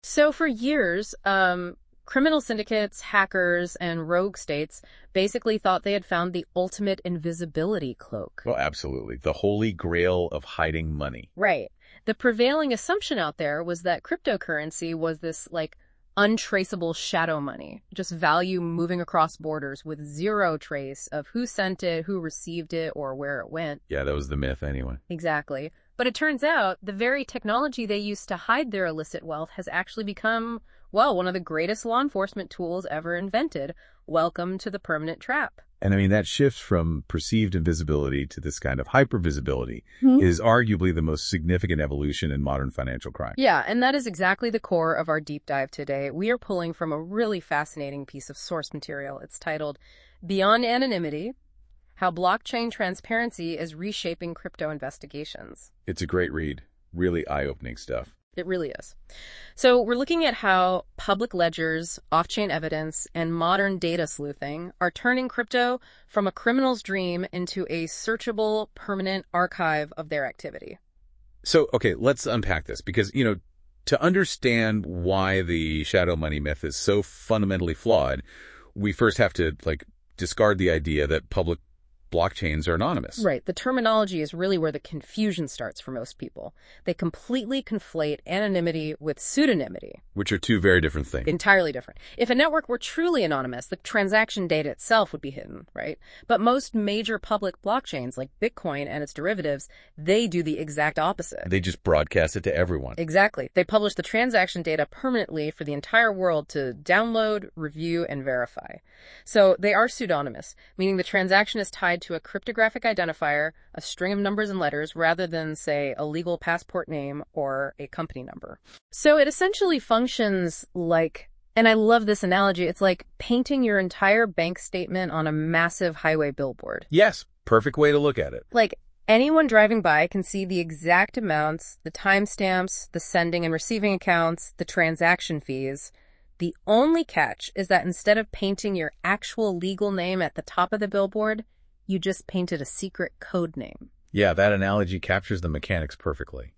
So for years, criminal syndicates, hackers, and rogue states basically thought they had found the ultimate invisibility cloak. Well, absolutely. The holy grail of hiding money. Right. The prevailing assumption out there was that cryptocurrency was this, untraceable shadow money, just value moving across borders with zero trace of who sent it, who received it, or where it went. Yeah, that was the myth anyway. Exactly. But it turns out the very technology they used to hide their illicit wealth has actually become, well, one of the greatest law enforcement tools ever invented. Welcome to the permanent trap. And I mean, that shift from perceived invisibility to this kind of hypervisibility is arguably the most significant evolution in modern financial crime. Yeah, and that is exactly the core of our deep dive today. We are pulling from a really fascinating piece of source material. It's titled Beyond Anonymity: How Blockchain Transparency is Reshaping Crypto Investigations. It's a great read. Really eye-opening stuff. It really is. So we're looking at how public ledgers, off-chain evidence, and modern data sleuthing are turning crypto from a criminal's dream into a searchable, permanent archive of their activity. So, okay, let's unpack this because, to understand why the shadow money myth is so fundamentally flawed, we first have to, discard the idea that public blockchains are anonymous. Right. The terminology is really where the confusion starts for most people. They completely conflate anonymity with pseudonymity. Which are two very different things. Entirely different. If a network were truly anonymous, the transaction data itself would be hidden, right? But most major public blockchains like Bitcoin and its derivatives, they do the exact opposite. They just broadcast it to everyone. Exactly. They publish the transaction data permanently for the entire world to download, review, and verify. So they are pseudonymous, meaning the transaction is tied to a cryptographic identifier, a string of numbers and letters, rather than, say, a legal passport name or a company number. So it essentially functions like, and I love this analogy, it's like painting your entire bank statement on a massive highway billboard. Yes, perfect way to look at it. Like, anyone driving by can see the exact amounts, the timestamps, the sending and receiving accounts, the transaction fees. The only catch is that instead of painting your actual legal name at the top of the billboard, you just painted a secret code name. Yeah, that analogy captures the mechanics perfectly.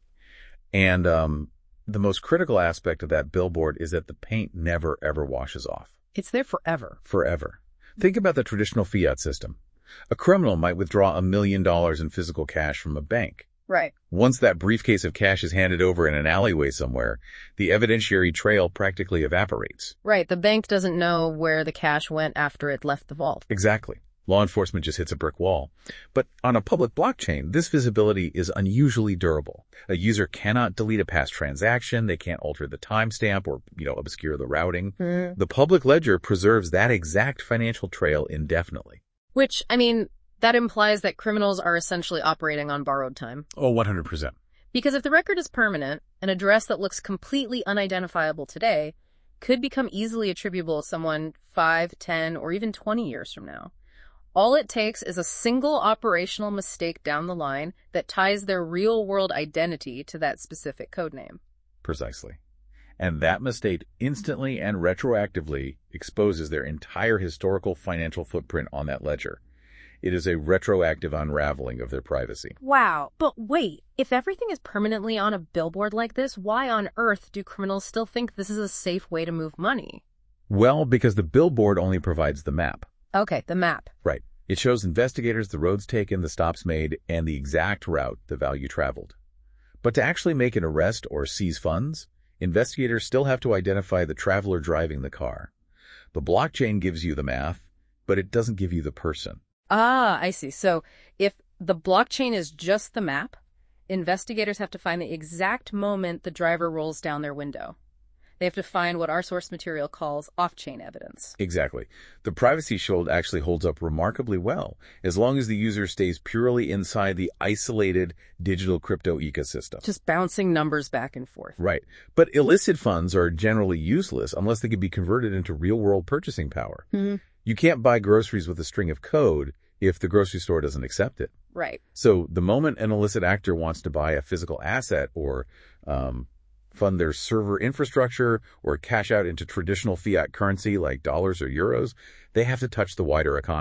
And the most critical aspect of that billboard is that the paint never, ever washes off. It's there forever. Forever. Think about the traditional fiat system. A criminal might withdraw $1 million in physical cash from a bank. Right. Once that briefcase of cash is handed over in an alleyway somewhere, the evidentiary trail practically evaporates. Right. The bank doesn't know where the cash went after it left the vault. Exactly. Law enforcement just hits a brick wall. But on a public blockchain, this visibility is unusually durable. A user cannot delete a past transaction. They can't alter the timestamp or, obscure the routing. The public ledger preserves that exact financial trail indefinitely. Which, that implies that criminals are essentially operating on borrowed time. Oh, 100%. Because if the record is permanent, an address that looks completely unidentifiable today could become easily attributable to someone 5, 10, or even 20 years from now. All it takes is a single operational mistake down the line that ties their real-world identity to that specific codename. Precisely. And that mistake instantly and retroactively exposes their entire historical financial footprint on that ledger. It is a retroactive unraveling of their privacy. Wow. But wait, if everything is permanently on a billboard like this, why on earth do criminals still think this is a safe way to move money? Well, because the billboard only provides the map. Okay, the map. Right. It shows investigators the roads taken, the stops made, and the exact route the value traveled. But to actually make an arrest or seize funds, investigators still have to identify the traveler driving the car. The blockchain gives you the math, but it doesn't give you the person. Ah, I see. So if the blockchain is just the map, investigators have to find the exact moment the driver rolls down their window. They have to find what our source material calls off-chain evidence. Exactly. The privacy shield actually holds up remarkably well, as long as the user stays purely inside the isolated digital crypto ecosystem. Just bouncing numbers back and forth. Right. But illicit funds are generally useless unless they can be converted into real-world purchasing power. You can't buy groceries with a string of code if the grocery store doesn't accept it. Right. So the moment an illicit actor wants to buy a physical asset or fund their server infrastructure or cash out into traditional fiat currency like dollars or euros, they have to touch the wider economy.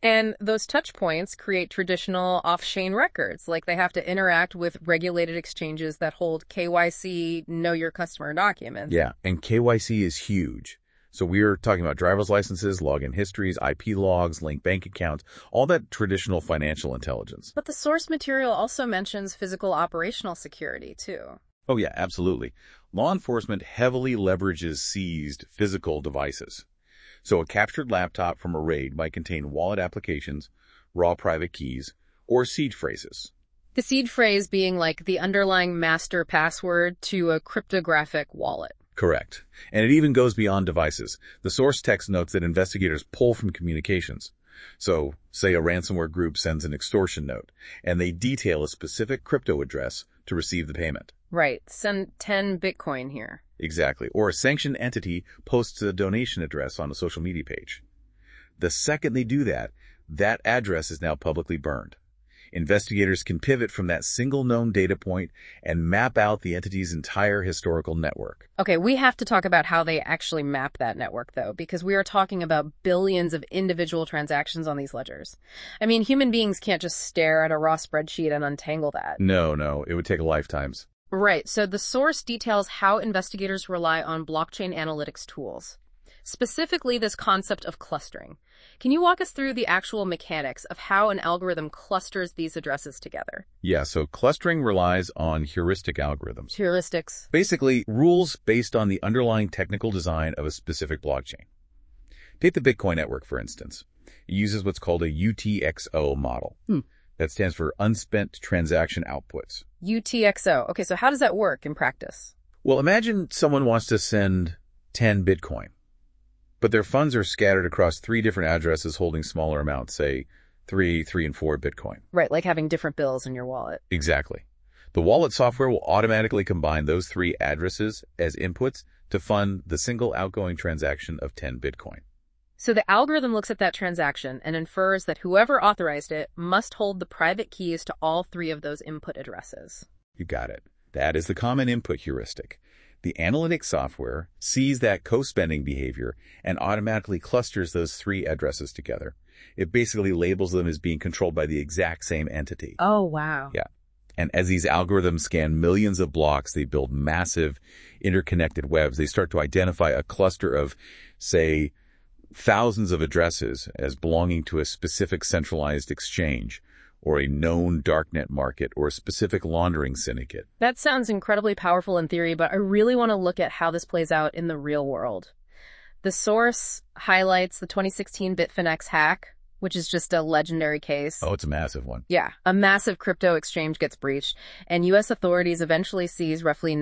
And those touch points create traditional off-chain records, like they have to interact with regulated exchanges that hold KYC, know your customer documents. Yeah, and KYC is huge. So we're talking about driver's licenses, login histories, IP logs, linked bank accounts, all that traditional financial intelligence. But the source material also mentions physical operational security, too. Oh yeah, absolutely. Law enforcement heavily leverages seized physical devices. So a captured laptop from a raid might contain wallet applications, raw private keys, or seed phrases. The seed phrase being like the underlying master password to a cryptographic wallet. Correct. And it even goes beyond devices. The source text notes that investigators pull from communications. So, say a ransomware group sends an extortion note, and they detail a specific crypto address to receive the payment. Right. Send 10 Bitcoin here. Exactly. Or a sanctioned entity posts a donation address on a social media page. The second they do that, that address is now publicly burned. Investigators can pivot from that single known data point and map out the entity's entire historical network. Okay, we have to talk about how they actually map that network, though, because we are talking about billions of individual transactions on these ledgers. I mean, human beings can't just stare at a raw spreadsheet and untangle that. No, it would take lifetimes. Right, so the source details how investigators rely on blockchain analytics tools. Specifically, this concept of clustering. Can you walk us through the actual mechanics of how an algorithm clusters these addresses together? Yeah, so clustering relies on heuristic algorithms. Heuristics. Basically, rules based on the underlying technical design of a specific blockchain. Take the Bitcoin network, for instance. It uses what's called a UTXO model. That stands for unspent transaction outputs. UTXO. Okay, so how does that work in practice? Well, imagine someone wants to send 10 Bitcoin. But their funds are scattered across 3 different addresses holding smaller amounts, say 3, and 4 Bitcoin. Right, like having different bills in your wallet. Exactly. The wallet software will automatically combine those 3 addresses as inputs to fund the single outgoing transaction of 10 Bitcoin. So the algorithm looks at that transaction and infers that whoever authorized it must hold the private keys to all 3 of those input addresses. You got it. That is the common input heuristic. The analytics software sees that co-spending behavior and automatically clusters those 3 addresses together. It basically labels them as being controlled by the exact same entity. Oh, wow. Yeah. And as these algorithms scan millions of blocks, they build massive interconnected webs. They start to identify a cluster of, say, thousands of addresses as belonging to a specific centralized exchange, or a known darknet market, or a specific laundering syndicate. That sounds incredibly powerful in theory, but I really want to look at how this plays out in the real world. The source highlights the 2016 Bitfinex hack, which is just a legendary case. Oh, it's a massive one. Yeah, a massive crypto exchange gets breached, and U.S. authorities eventually seize roughly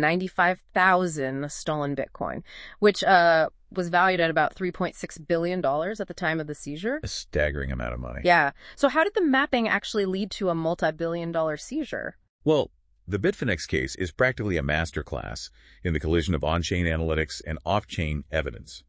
95,000 stolen Bitcoin, which was valued at about $3.6 billion at the time of the seizure. A staggering amount of money. Yeah. So how did the mapping actually lead to a multi-billion-dollar seizure? Well, the Bitfinex case is practically a masterclass in the collision of on-chain analytics and off-chain evidence.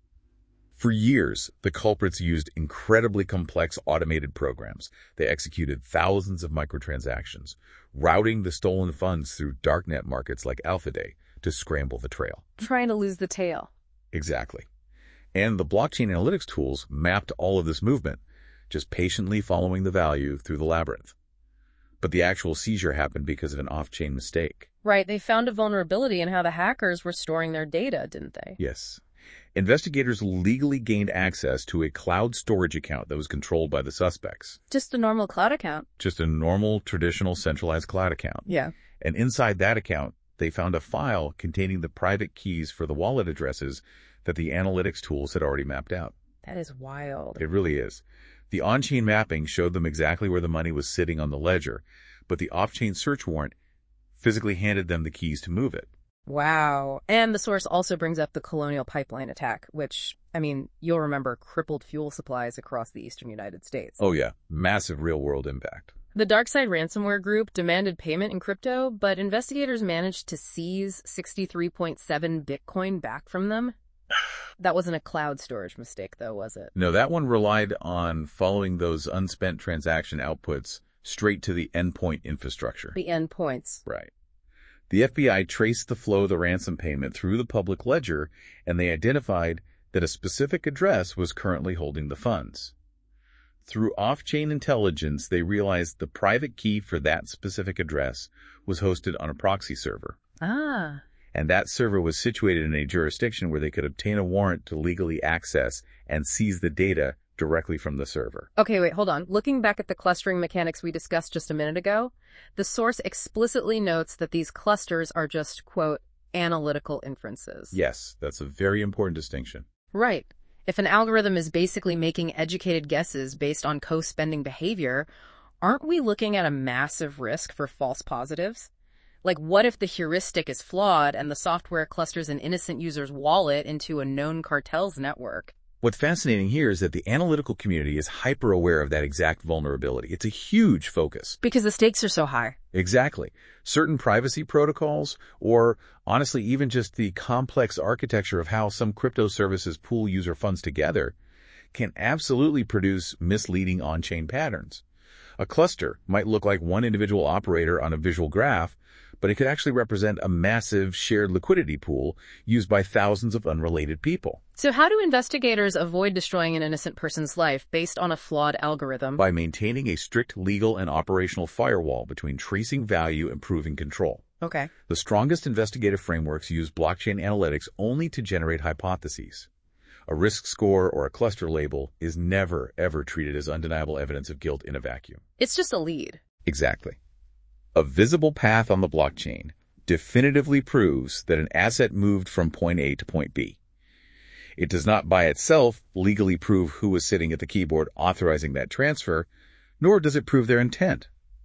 For years, the culprits used incredibly complex automated programs. They executed thousands of microtransactions, routing the stolen funds through darknet markets like Alphaday to scramble the trail. Trying to lose the tail. Exactly. And the blockchain analytics tools mapped all of this movement, just patiently following the value through the labyrinth. But the actual seizure happened because of an off-chain mistake. Right, they found a vulnerability in how the hackers were storing their data, didn't they? Yes. Investigators legally gained access to a cloud storage account that was controlled by the suspects. Just a normal cloud account. Just a normal, traditional, centralized cloud account. Yeah. And inside that account, they found a file containing the private keys for the wallet addresses that the analytics tools had already mapped out. That is wild. It really is. The on-chain mapping showed them exactly where the money was sitting on the ledger, but the off-chain search warrant physically handed them the keys to move it. Wow. And the source also brings up the Colonial Pipeline attack, which, I mean, you'll remember crippled fuel supplies across the eastern United States. Oh yeah, massive real-world impact. The DarkSide ransomware group demanded payment in crypto, but investigators managed to seize 63.7 Bitcoin back from them. That wasn't a cloud storage mistake, though, was it? No, that one relied on following those unspent transaction outputs straight to the endpoint infrastructure. The endpoints. Right. The FBI traced the flow of the ransom payment through the public ledger, and they identified that a specific address was currently holding the funds. Through off-chain intelligence, they realized the private key for that specific address was hosted on a proxy server. Ah. And that server was situated in a jurisdiction where they could obtain a warrant to legally access and seize the data directly from the server. Okay, wait, hold on. Looking back at the clustering mechanics we discussed just a minute ago, the source explicitly notes that these clusters are just, quote, analytical inferences. Yes, that's a very important distinction. Right. If an algorithm is basically making educated guesses based on co-spending behavior, aren't we looking at a massive risk for false positives? Like, what if the heuristic is flawed and the software clusters an innocent user's wallet into a known cartel's network? What's fascinating here is that the analytical community is hyper-aware of that exact vulnerability. It's a huge focus. Because the stakes are so high. Exactly. Certain privacy protocols, or honestly even just the complex architecture of how some crypto services pool user funds together, can absolutely produce misleading on-chain patterns. A cluster might look like one individual operator on a visual graph, but it could actually represent a massive shared liquidity pool used by thousands of unrelated people. So how do investigators avoid destroying an innocent person's life based on a flawed algorithm? By maintaining a strict legal and operational firewall between tracing value and proving control. Okay. The strongest investigative frameworks use blockchain analytics only to generate hypotheses. A risk score or a cluster label is never, ever treated as undeniable evidence of guilt in a vacuum. It's just a lead. Exactly. A visible path on the blockchain definitively proves that an asset moved from point A to point B. It does not by itself legally prove who was sitting at the keyboard authorizing that transfer, nor does it prove their intent.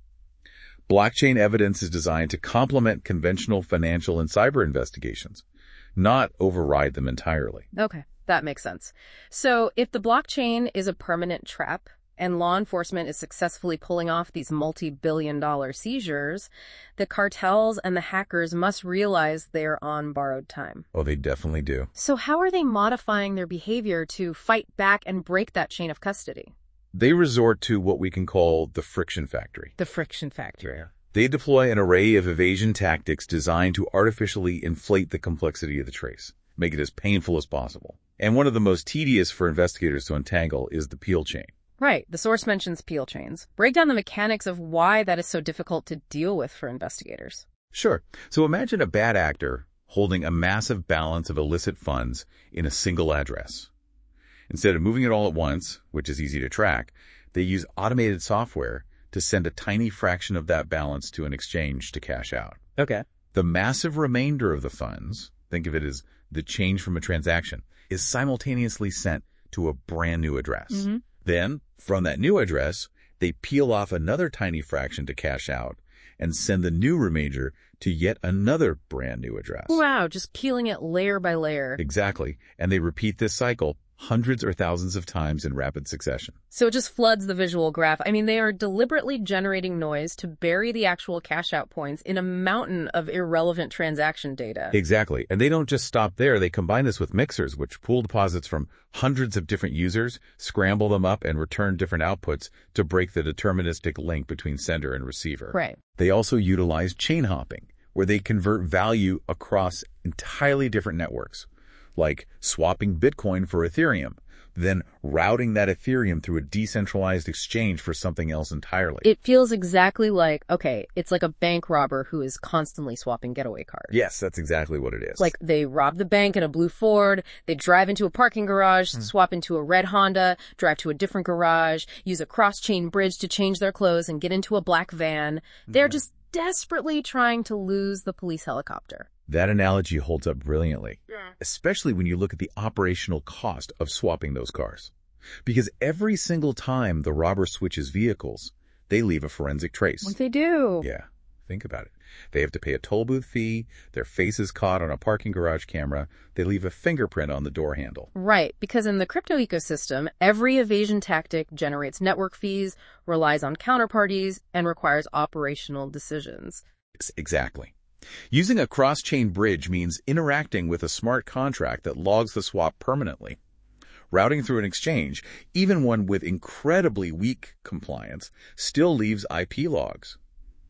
Blockchain evidence is designed to complement conventional financial and cyber investigations, not override them entirely. Okay, that makes sense. So if the blockchain is a permanent trap, and law enforcement is successfully pulling off these multi-billion-dollar seizures, the cartels and the hackers must realize they're on borrowed time. Oh, they definitely do. So how are they modifying their behavior to fight back and break that chain of custody? They resort to what we can call the friction factory. The friction factory. They deploy an array of evasion tactics designed to artificially inflate the complexity of the trace, make it as painful as possible. And one of the most tedious for investigators to untangle is the peel chain. Right. The source mentions peel chains. Break down the mechanics of why that is so difficult to deal with for investigators. Sure. So imagine a bad actor holding a massive balance of illicit funds in a single address. Instead of moving it all at once, which is easy to track, they use automated software to send a tiny fraction of that balance to an exchange to cash out. Okay. The massive remainder of the funds, think of it as the change from a transaction, is simultaneously sent to a brand new address. Mm-hmm. Then, from that new address, they peel off another tiny fraction to cash out and send the new remainder to yet another brand new address. Wow, just peeling it layer by layer. Exactly. And they repeat this cycle hundreds or thousands of times in rapid succession. So it just floods the visual graph. I mean, they are deliberately generating noise to bury the actual cash-out points in a mountain of irrelevant transaction data. Exactly. And they don't just stop there. They combine this with mixers, which pool deposits from hundreds of different users, scramble them up, and return different outputs to break the deterministic link between sender and receiver. Right. They also utilize chain hopping, where they convert value across entirely different networks, like swapping Bitcoin for Ethereum, then routing that Ethereum through a decentralized exchange for something else entirely. It feels exactly like, okay, it's like a bank robber who is constantly swapping getaway cards. Yes, that's exactly what it is. Like they rob the bank in a blue Ford, they drive into a parking garage, swap into a red Honda, drive to a different garage, use a cross-chain bridge to change their clothes and get into a black van. They're just desperately trying to lose the police helicopter. That analogy holds up brilliantly, especially when you look at the operational cost of swapping those cars. Because every single time the robber switches vehicles, they leave a forensic trace. What they do? Yeah, think about it. They have to pay a toll booth fee, their face is caught on a parking garage camera, they leave a fingerprint on the door handle. Right, because in the crypto ecosystem, every evasion tactic generates network fees, relies on counterparties, and requires operational decisions. Exactly. Using a cross-chain bridge means interacting with a smart contract that logs the swap permanently. Routing through an exchange, even one with incredibly weak compliance, still leaves IP logs.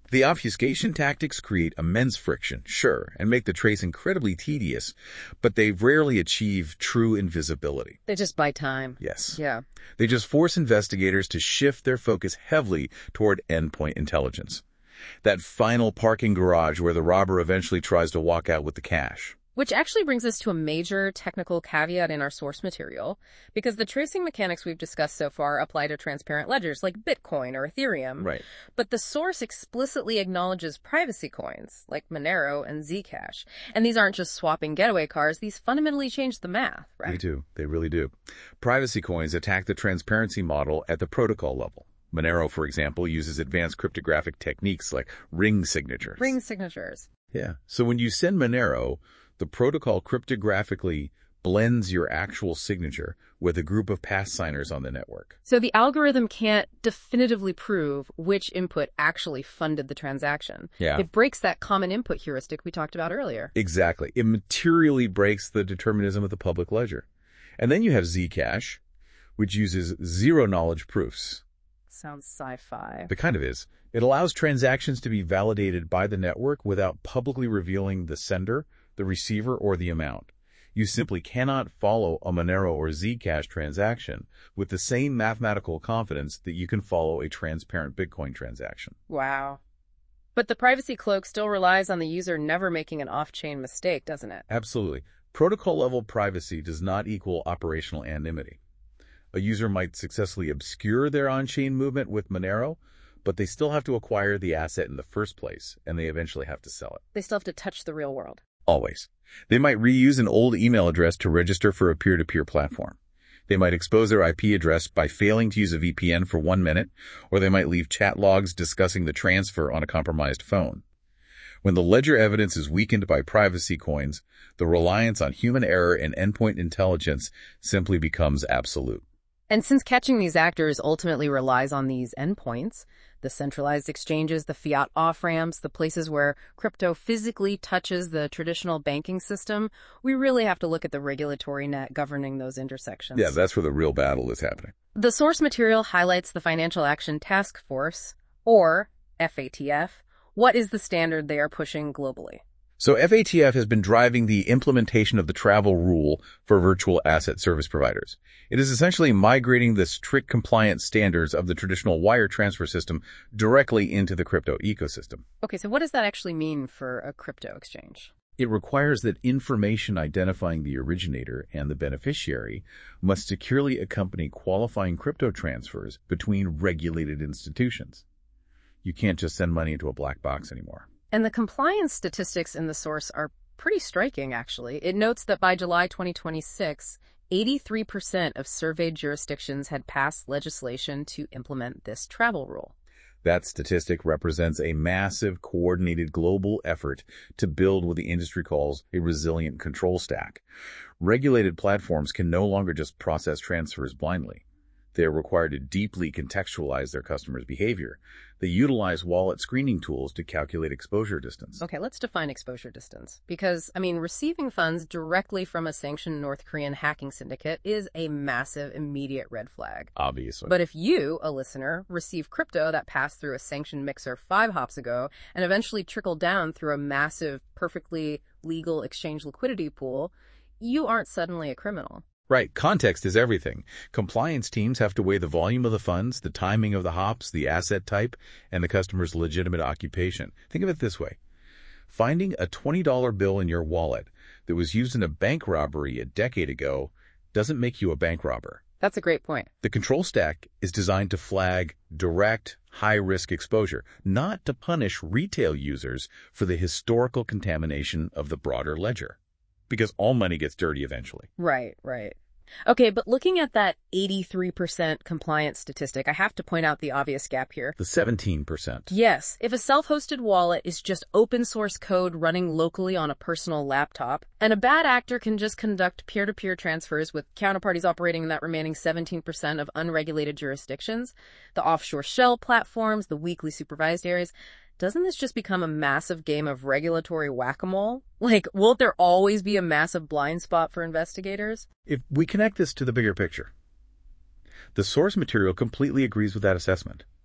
The obfuscation tactics create immense friction, sure, and make the trace incredibly tedious, but they rarely achieve true invisibility. They just buy time. Yes. Yeah. They just force investigators to shift their focus heavily toward endpoint intelligence. That final parking garage where the robber eventually tries to walk out with the cash. Which actually brings us to a major technical caveat in our source material, because the tracing mechanics we've discussed so far apply to transparent ledgers like Bitcoin or Ethereum. Right. But the source explicitly acknowledges privacy coins like Monero and Zcash. And these aren't just swapping getaway cars, these fundamentally change the math, right? They do. They really do. Privacy coins attack the transparency model at the protocol level. Monero, for example, uses advanced cryptographic techniques like ring signatures. Ring signatures. Yeah. So when you send Monero, the protocol cryptographically blends your actual signature with a group of pass signers on the network. So the algorithm can't definitively prove which input actually funded the transaction. Yeah. It breaks that common input heuristic we talked about earlier. Exactly. It materially breaks the determinism of the public ledger. And then you have Zcash, which uses zero-knowledge proofs. Sounds sci-fi. It kind of is. It allows transactions to be validated by the network without publicly revealing the sender, the receiver, or the amount. You simply cannot follow a Monero or Zcash transaction with the same mathematical confidence that you can follow a transparent Bitcoin transaction. Wow. But the privacy cloak still relies on the user never making an off-chain mistake, doesn't it? Absolutely. Protocol-level privacy does not equal operational anonymity. A user might successfully obscure their on-chain movement with Monero, but they still have to acquire the asset in the first place, and they eventually have to sell it. They still have to touch the real world. Always. They might reuse an old email address to register for a peer-to-peer platform. They might expose their IP address by failing to use a VPN for 1 minute, or they might leave chat logs discussing the transfer on a compromised phone. When the ledger evidence is weakened by privacy coins, the reliance on human error and endpoint intelligence simply becomes absolute. And since catching these actors ultimately relies on these endpoints, the centralized exchanges, the fiat off-ramps, the places where crypto physically touches the traditional banking system, we really have to look at the regulatory net governing those intersections. Yeah, that's where the real battle is happening. The source material highlights the Financial Action Task Force, or FATF. What is the standard they are pushing globally? So FATF has been driving the implementation of the travel rule for virtual asset service providers. It is essentially migrating the strict compliance standards of the traditional wire transfer system directly into the crypto ecosystem. Okay, so what does that actually mean for a crypto exchange? It requires that information identifying the originator and the beneficiary must securely accompany qualifying crypto transfers between regulated institutions. You can't just send money into a black box anymore. And the compliance statistics in the source are pretty striking, actually. It notes that by July 2026, 83% of surveyed jurisdictions had passed legislation to implement this travel rule. That statistic represents a massive, coordinated global effort to build what the industry calls a resilient control stack. Regulated platforms can no longer just process transfers blindly. They are required to deeply contextualize their customers' behavior. They utilize wallet screening tools to calculate exposure distance. Okay, let's define exposure distance. Because, receiving funds directly from a sanctioned North Korean hacking syndicate is a massive, immediate red flag. Obviously. But if you, a listener, receive crypto that passed through a sanctioned mixer 5 hops ago and eventually trickled down through a massive, perfectly legal exchange liquidity pool, you aren't suddenly a criminal. Right. Context is everything. Compliance teams have to weigh the volume of the funds, the timing of the hops, the asset type, and the customer's legitimate occupation. Think of it this way. Finding a $20 bill in your wallet that was used in a bank robbery a decade ago doesn't make you a bank robber. That's a great point. The control stack is designed to flag direct, high-risk exposure, not to punish retail users for the historical contamination of the broader ledger. Because all money gets dirty eventually. Right. Okay, but looking at that 83% compliance statistic, I have to point out the obvious gap here. The 17%. Yes, if a self-hosted wallet is just open source code running locally on a personal laptop, and a bad actor can just conduct peer-to-peer transfers with counterparties operating in that remaining 17% of unregulated jurisdictions, the offshore shell platforms, the weakly supervised areas, doesn't this just become a massive game of regulatory whack-a-mole? Will there always be a massive blind spot for investigators? If we connect this to the bigger picture, the source material completely agrees with that assessment.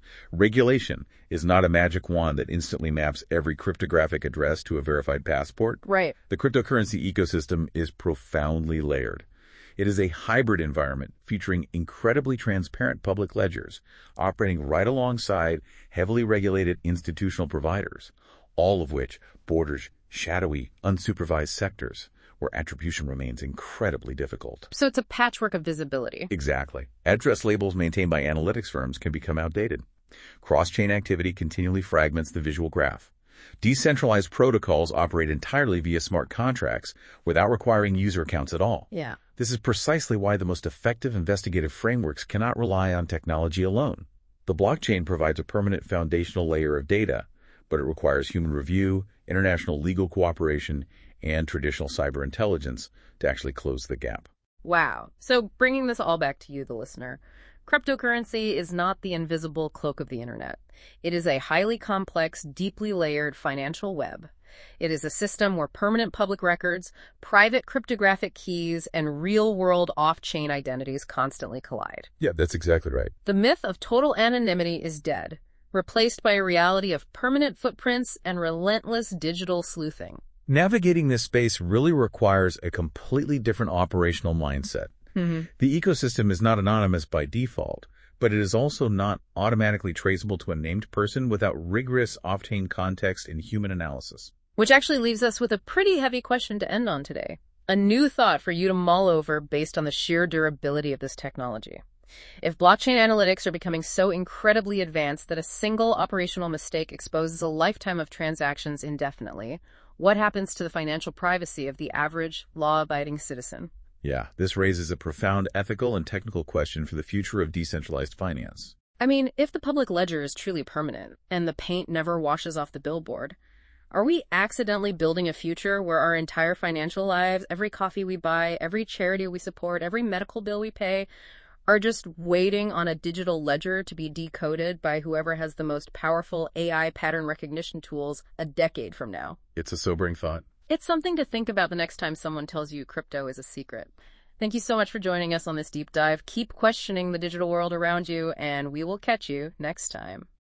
Regulation is not a magic wand that instantly maps every cryptographic address to a verified passport. Right. The cryptocurrency ecosystem is profoundly layered. It is a hybrid environment featuring incredibly transparent public ledgers operating right alongside heavily regulated institutional providers, all of which borders shadowy, unsupervised sectors where attribution remains incredibly difficult. So it's a patchwork of visibility. Exactly. Address labels maintained by analytics firms can become outdated. Cross-chain activity continually fragments the visual graph. Decentralized protocols operate entirely via smart contracts without requiring user accounts at all. Yeah. This is precisely why the most effective investigative frameworks cannot rely on technology alone. The blockchain provides a permanent foundational layer of data, but it requires human review, international legal cooperation, and traditional cyber intelligence to actually close the gap. Wow. So bringing this all back to you, the listener, cryptocurrency is not the invisible cloak of the internet. It is a highly complex, deeply layered financial web. It is a system where permanent public records, private cryptographic keys, and real-world off-chain identities constantly collide. Yeah, that's exactly right. The myth of total anonymity is dead, replaced by a reality of permanent footprints and relentless digital sleuthing. Navigating this space really requires a completely different operational mindset. The ecosystem is not anonymous by default, but it is also not automatically traceable to a named person without rigorous off-chain context and human analysis. Which actually leaves us with a pretty heavy question to end on today. A new thought for you to mull over based on the sheer durability of this technology. If blockchain analytics are becoming so incredibly advanced that a single operational mistake exposes a lifetime of transactions indefinitely, what happens to the financial privacy of the average, law-abiding citizen? Yeah, this raises a profound ethical and technical question for the future of decentralized finance. I mean, if the public ledger is truly permanent and the paint never washes off the billboard, are we accidentally building a future where our entire financial lives, every coffee we buy, every charity we support, every medical bill we pay, are just waiting on a digital ledger to be decoded by whoever has the most powerful AI pattern recognition tools a decade from now? It's a sobering thought. It's something to think about the next time someone tells you crypto is a secret. Thank you so much for joining us on this deep dive. Keep questioning the digital world around you, and we will catch you next time.